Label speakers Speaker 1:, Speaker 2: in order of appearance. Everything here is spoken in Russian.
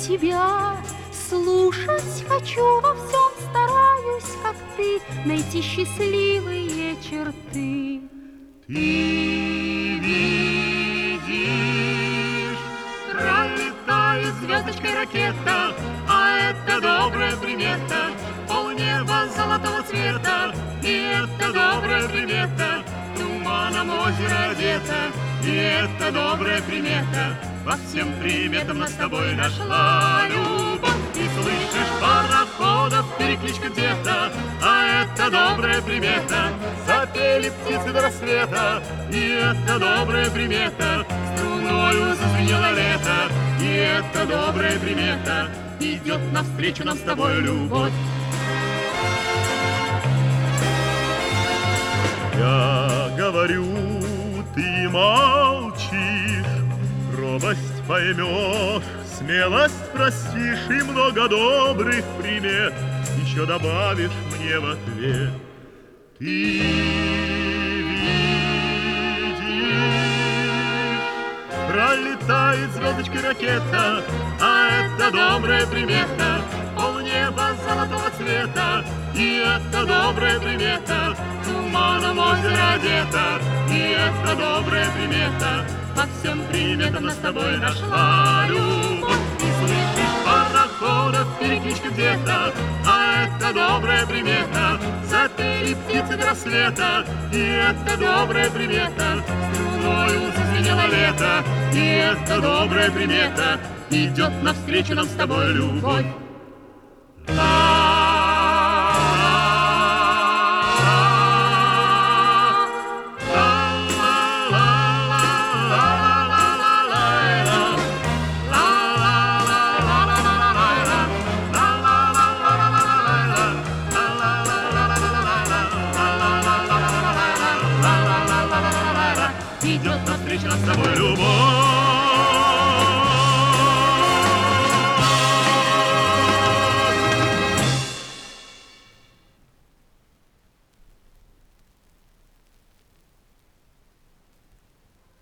Speaker 1: тебя. Слушать хочу во всем, стараюсь, как ты, найти счастливые черты.
Speaker 2: Ты видишь, пролетает звездочкой ракета, а это добрая примета, полнеба золотого цвета, и это добрая примета, туманом озеро одето, и это добрая примета, по всем приметам нас с тобой нашла любовь. И слышишь, пароходов перекличка где-то, а это добрая примета, запели птицы до рассвета, и это добрая примета, струною зазвенело лето, и это добрая примета, идет навстречу нам с тобой любовь.
Speaker 3: Я говорю, ты молчишь, робость поймешь, смелость простишь и много добрых примет еще добавишь мне в ответ. Ты видишь, пролетает звездочкой ракета, а это добрая примета, полнеба золотого цвета, и это добрая примета, туманом озеро одето, и это добрая примета, по всем приметам нас с тобой нашла любовь. И слышишь, пароходов перекличка где-то, а это добрая примета, запели птицы до рассвета, и это добрая примета, струною зазвенело лето, и это добрая примета, идет навстречу нам с тобой любовь. Идет навстречу нам с тобой любовь.